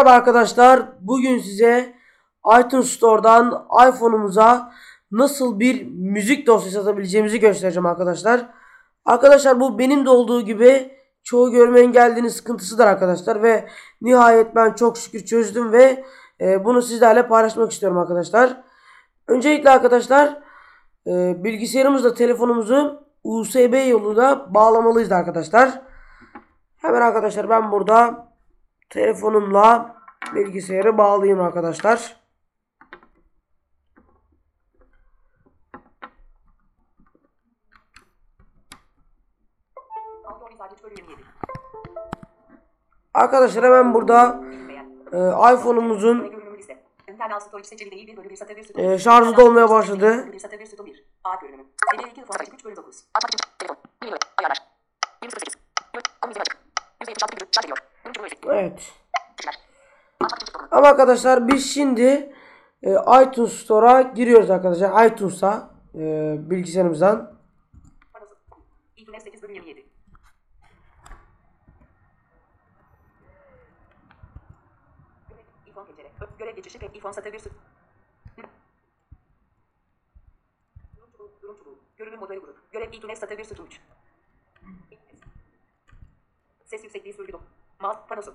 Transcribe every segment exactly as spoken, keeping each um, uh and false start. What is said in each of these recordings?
Merhaba arkadaşlar. Bugün size iTunes Store'dan iPhone'umuza nasıl bir müzik dosyası atabileceğimizi göstereceğim arkadaşlar. Arkadaşlar bu benim de olduğu gibi çoğu görme engellinin sıkıntısıdır arkadaşlar. Ve nihayet ben çok şükür çözdüm ve e, bunu sizlerle paylaşmak istiyorum arkadaşlar. Öncelikle arkadaşlar e, bilgisayarımızla telefonumuzu U S B yoluyla bağlamalıyız arkadaşlar. Hemen arkadaşlar ben burada telefonumla bilgisayarı bağlayayım arkadaşlar. Arkadaşlar hemen burada e, iPhone'umuzun e, şarjı dolmaya başladı. Evet. Ama arkadaşlar biz şimdi e, iTunes Store'a giriyoruz arkadaşlar. iTunes'a e, bilgisayarımızdan. Görev geçişi pek iPhone satır bir süt. Görünüm modeli grup. Görev iTunes satır bir süt uç. Ses yüksekliği sürgü. Mouse panosu.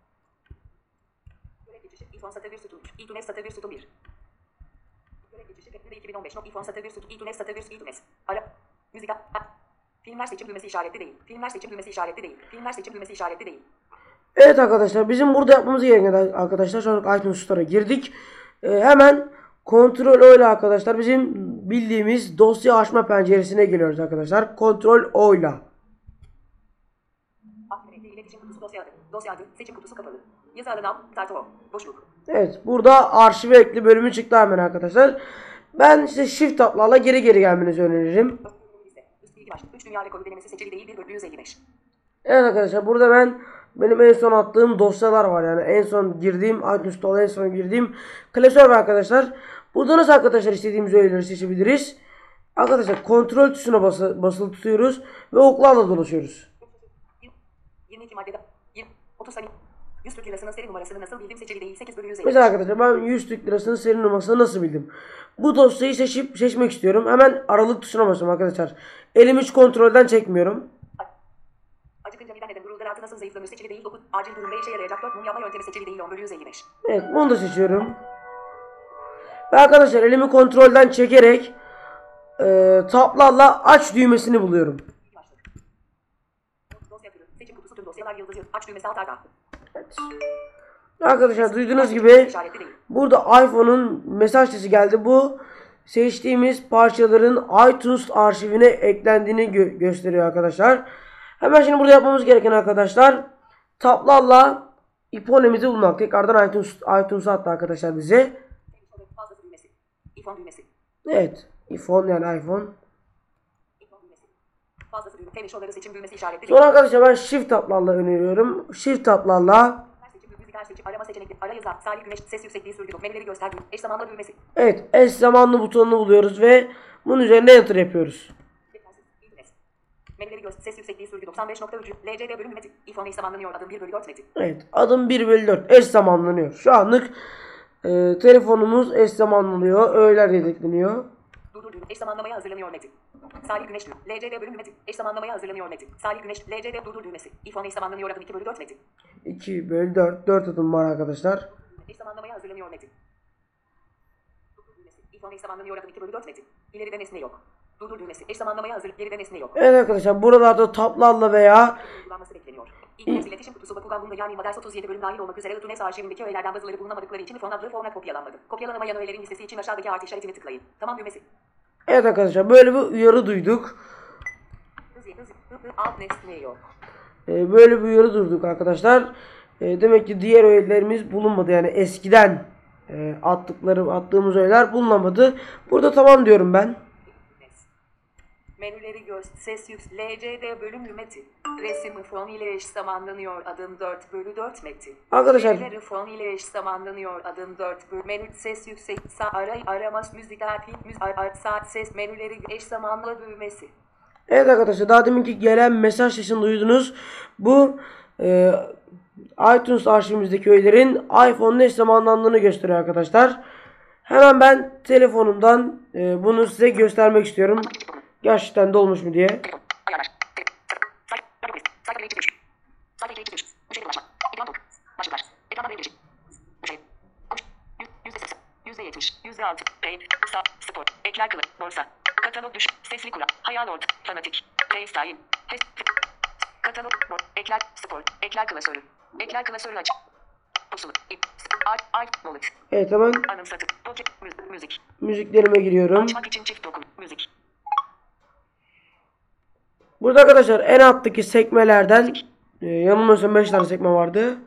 Görev geçişi iPhone satır bir süt uç. iTunes satır bir süt bir. Görev geçişi Pekkide iki bin on beş. iPhone satır bir süt. iTunes satır bir süt. iTunes. Ara. Müzik. Filmler seçim düğmesi işaretli değil. Filmler seçim düğmesi işaretli değil. Filmler seçim düğmesi işaretli değil. Evet arkadaşlar bizim burada yapmamız gereken arkadaşlar şu an iTunes Store'a girdik. Ee, hemen Ctrl O ile arkadaşlar bizim bildiğimiz dosya açma penceresine geliyoruz arkadaşlar. Ctrl O ile. İletişim kutusu dosya adı. Dosya adı. Seçim kutusu kapalı. Yazı alanı al. Tartı o. Boşluk. Evet burada arşive ekli bölümü çıktı hemen arkadaşlar. Ben size shift tablarla geri geri gelmenizi öneririm. üç dünya rekoru denemesi seçili değil bir bölü yüz elli beş. Evet arkadaşlar burada ben benim en son attığım dosyalar var yani en son girdiğim iTunes Store'a en son girdiğim klasör var arkadaşlar. Burada nasıl arkadaşlar istediğimiz öğeleri seçebiliriz? Arkadaşlar kontrol tuşuna bası, basılı tutuyoruz ve oklarla dolaşıyoruz. yirmi iki maddede otuz saniye yüz Türk lirasının seri numarasını nasıl bildim seçili değil sekiz bölü yüz elli. Mesela arkadaşlar ben yüz Türk lirasının seri numarasını nasıl bildim? Bu dosyayı seçip seçmek istiyorum. Hemen aralık tuşuna basıyorum arkadaşlar. Elimi hiç kontrolden çekmiyorum. Acıkınca miden neden guruldur altı nasıl zayıflanır seçili değil dokuz. Acil durumda işe yarayacak dört mum yapma yöntemi seçili değil on bölü yüz elli beş. Evet bunu da seçiyorum. Ve arkadaşlar elimi kontrolden çekerek e, tablarla aç düğmesini buluyorum. Dosya türü. Seçim kutusu tüm dosyalar yıldız yıldız. Aç düğmesi alt arka. Evet. Arkadaşlar duyduğunuz gibi burada iPhone'un mesaj sesi geldi. Bu seçtiğimiz parçaların iTunes arşivine eklendiğini gö gösteriyor arkadaşlar. Hemen şimdi burada yapmamız gereken arkadaşlar tablarla iPhone'imizi bulmak. Tekrardan iTunes iTunes'a attı arkadaşlar bize. iPhone düğmesi. Evet. iPhone yani iPhone. Fazlası düğme. T V şovları seçim düğmesi işaretli. Sonra arkadaşlar ben shift tablarla öneriyorum. Shift tablarla arama seçenekleri, ara yazı, Salih Güneş, ses yüksekliği sürgü, menüleri göster, eş zamanlı düğmesi. Evet, eş zamanlı butonunu buluyoruz ve bunun üzerine enter yapıyoruz. Menüleri göster, ses yüksekliği sürgü doksan beş nokta üç, L C D bölüm metin, iPhone eş zamanlanıyor, adım bir bölü dört metin. Evet, adım bir bölü dört eş zamanlanıyor. Şu anlık e, telefonumuz eş zamanlanıyor, öğeler yedekleniyor. Durdur düğme, eş zamanlamaya hazırlanıyor metin. Salih Güneş düğme, L C D bölüm metin, eş zamanlamaya hazırlanıyor metin. Salih Güneş, L C D durdur düğmesi, iPhone eş zamanlanıyor, adım iki bölü dört metin. iki bölü dört, dört adım var arkadaşlar. Eş zamanlamaya hazırlanıyor metin. Durdur düğmesi, iPhone eş zamanlanıyor, adım iki bölü dört metin. İleride nesne yok. Durdur düğmesi, eş zamanlamaya hazır, geride nesne yok. Evet arkadaşlar buralarda tablarla veya uygulanması bekleniyor. İlk iletişim kutusu Bakugan bunda yani Madars otuz yedi bölüm dahil olmak üzere iTunes arşivindeki öğelerden bazıları bulunamadıkları için iPhone adlı format kopyalanmadı. Kopyalanamayan öğelerin listesi için aşağıdaki artı işaretini tıklayın. Tamam düğmesi. Evet arkadaşlar böyle bir uyarı duyduk. Hız hız hız alt nesne yok. Ee, böyle bir uyarı duyduk arkadaşlar. Ee, demek ki diğer öğelerimiz bulunmadı yani eskiden e, attıkları attığımız öğeler bulunamadı. Burada tamam diyorum ben. Menüleri göster. Ses yük. L C D bölüm metin. Resim fon ile eş zamanlanıyor. Adım dört bölü dört metin. Arkadaşlar. Menüleri fon ile eş zamanlanıyor. Adım dört bölü. Menü ses yüksek. Sağ aray aramas müzik arfi müzik ar saat ses menüleri eş zamanlı düğmesi. Evet arkadaşlar daha deminki gelen mesaj sesini duydunuz. Bu e, iTunes arşivimizdeki öğelerin iPhone ne zamanlandığını gösteriyor arkadaşlar. Hemen ben telefonumdan e, bunu size göstermek istiyorum. Gerçekten dolmuş mu diye. Ayarlar. Sayfa. Sayfa. Sayfa içi düş. Sayfa içi düş. Müşteri ulaşma. Ekran dolu. Başlıklar. Ekranda belirleyici. Müşteri. Konuş. Yüzde seksen. Yüzde yetmiş. Yüzde altı. Paid. Sağ. Spor. Ekler kılı. Borsa. Katalog düş. Sesli kura. Hayal orta. Fanatik. FaceTime. Test. Katalog. Bor. Ekler. Spor. Ekler klasörü. Ekler klasörü aç. Pusulu. İp. Ay. Ay. Wallet. Evet, hemen Anımsatı. Pocket. Müzik. Müzik. müziklerime giriyorum. Açmak için çift dokun. Müzik. Burada arkadaşlar en alttaki sekmelerden e, yanılmıyorsam beş tane sekme vardı.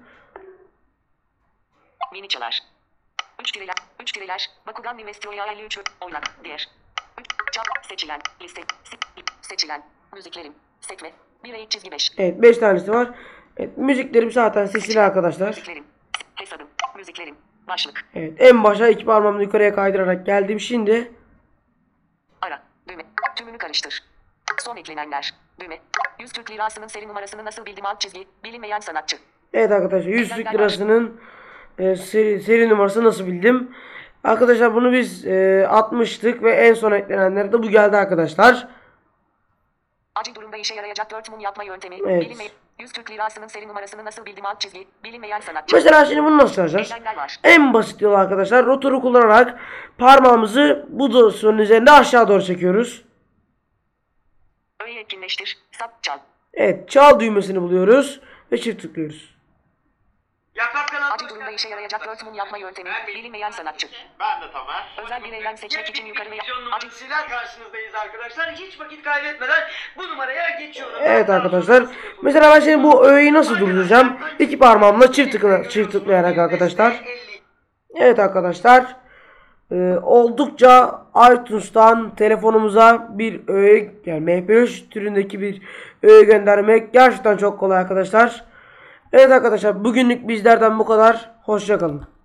Mini çalar. üç direler. üç direler. Bakugan Investroya elli üç. Oynak. Diğer. üç. Çap. Seçilen. Liste. Si, seçilen. Müziklerim. Sekme. bir eğik çizgi beş. Evet, beş tanesi var. Evet, müziklerim zaten sesli arkadaşlar. Müziklerim. Hesabım. Müziklerim. Başlık. Evet, en başa iki parmağımı yukarıya kaydırarak geldim. Şimdi Ara. Düğme. Tümünü karıştır. Son eklenenler. Düğme. yüz Türk lirasının seri numarasını nasıl bildim alt çizgi. Bilinmeyen sanatçı. evet arkadaşlar, yüz Türk lirasının e, seri, seri numarası nasıl bildim. Arkadaşlar bunu biz e, atmıştık ve en son eklenenler de bu geldi arkadaşlar. Acil durumda işe yarayacak dört mum yapma yöntemi. Evet. Bilinmeyen. yüz Türk lirasının seri numarasını nasıl bildim alt çizgi. Bilinmeyen sanatçı. Mesela şimdi bunu nasıl yapacağız? Eylemler var. En basit yol arkadaşlar, rotoru kullanarak parmağımızı bu dosyanın üzerinde aşağı doğru çekiyoruz. Öğe etkinleştir. Sap çal. Evet, çal düğmesini buluyoruz ve çift tıklıyoruz. Yaprak kanalına Acil durumda işe yarayacak dört mum yapma yöntemi. Bilinmeyen sanatçı. Ben de Tamer. Özel bir eylem seçmek için yukarı veya Televizyon acil numarasıyla karşınızdayız arkadaşlar. Hiç vakit kaybetmeden bu numaraya geçiyorum. Evet arkadaşlar, mesela ben şimdi bu öğeyi nasıl durduracağım? İki parmağımla çift, tıkla, çift tıklayarak arkadaşlar. Evet arkadaşlar, e, oldukça iTunes'tan telefonumuza bir öğe, yani M P üç türündeki bir öğe göndermek gerçekten çok kolay arkadaşlar. Evet arkadaşlar, bugünlük bizlerden bu kadar. Hoşça kalın.